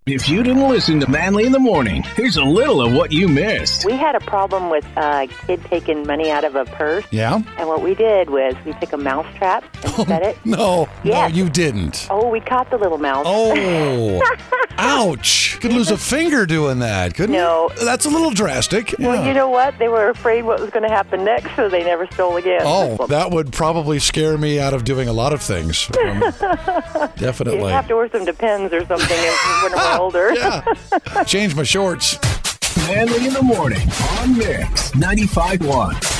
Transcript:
If you didn't listen to Manly in the Morning, here's a little of what you missed. We had a problem with a kid taking money out of a purse. Yeah? And what we did was we took a mouse trap and set it. No, Yes. no, you didn't. Oh, we caught the little mouse. Oh, ouch. Could lose a finger doing that, couldn't No. you? That's a little drastic. Well, Yeah. you know what? They were afraid what was going to happen next, so they never stole again. Oh, that would probably scare me out of doing a lot of things. Definitely. You have to wear some Depends or something when we're older. Yeah. Change my shorts. Manly in the Morning on Mix 95.1.